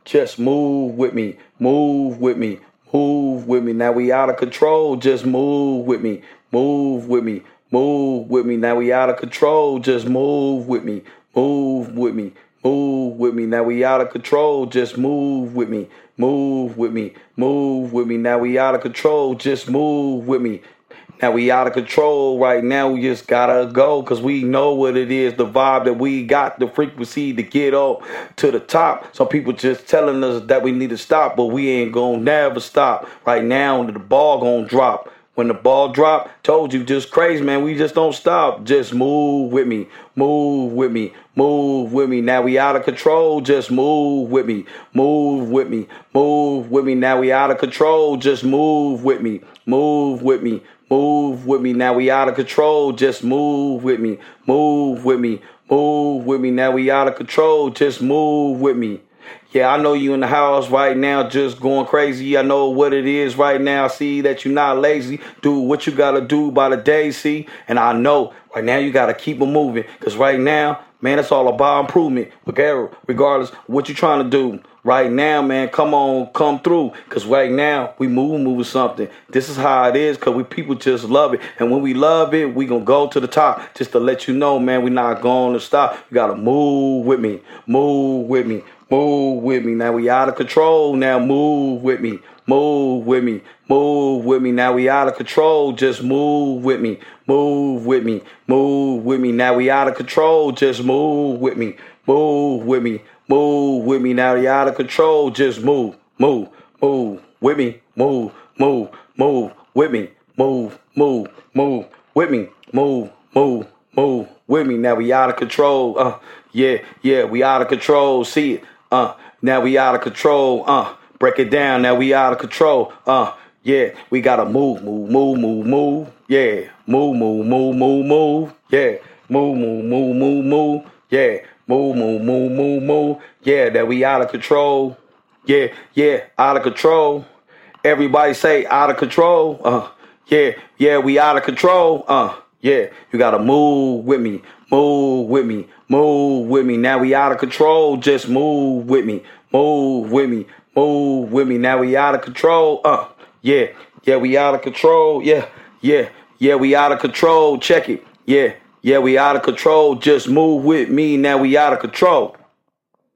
Just move with me. Move with me. Move with me. Now we out of control. Just move with me. Move with me. Move with me. Now we out of control. Just move with me. Move with me. Move with me. Now we out of control. Just move with me. Move with me. Move with me. Now we out of control. Just move with me. Now we out of control right now. We just gotta go because we know what it is, the vibe that we got, the frequency to get up to the top. Some people just telling us that we need to stop, but we ain't gonna never stop. Right now, the ball gonna drop. When the ball drop, told you, just crazy, man. We just don't stop. Just move with me. Move with me. Move with me. Now we out of control. Just move with me. Move with me. Move with me. Now we out of control. Just move with me. Move with me. Move with me. Now we out of control. Just move with me. Move with me. Move with me. Now we out of control. Just move with me. Yeah, I know you in the house right now just going crazy. I know what it is right now. I see that you're not lazy. Do what you got to do by the day, see? And I know right now you got to keep it moving because right now, man, it's all about improvement. Regardless of what you're trying to do. Right now, man, come on, come through. Because right now, we moving something. This is how it is because we people just love it. And when we love it, we going to go to the top. Just to let you know, man, we're not going to stop. You got to move with me. Move with me. Move with me. Now we out of control. Now move with me. Move with me. Move with me. Now we out of control. Just move with me. Move with me. Move with me. Now we out of control. Just move with me. Move with me. Move with me. Now we out of control. Just move. Move. Move with me. Move. Move. Move with me. Move. Move. Move with me. Move. Move. Move with me. Now we out of control. Yeah. We out of control. See it. Now we out of control. Break it down. Now we out of control. Yeah, we gotta move. Yeah, move. Yeah, move. Yeah, move. Yeah, that we out of control. Yeah, out of control. Everybody say out of control. Yeah, we out of control. Yeah, you gotta move with me. Move with me. Move with me. Now we out of control. Just move with me. Move with me. Move with me. Now we out of control. Yeah, we out of control. Yeah, we out of control. Check it. Yeah, we out of control. Just move with me. Now we out of control.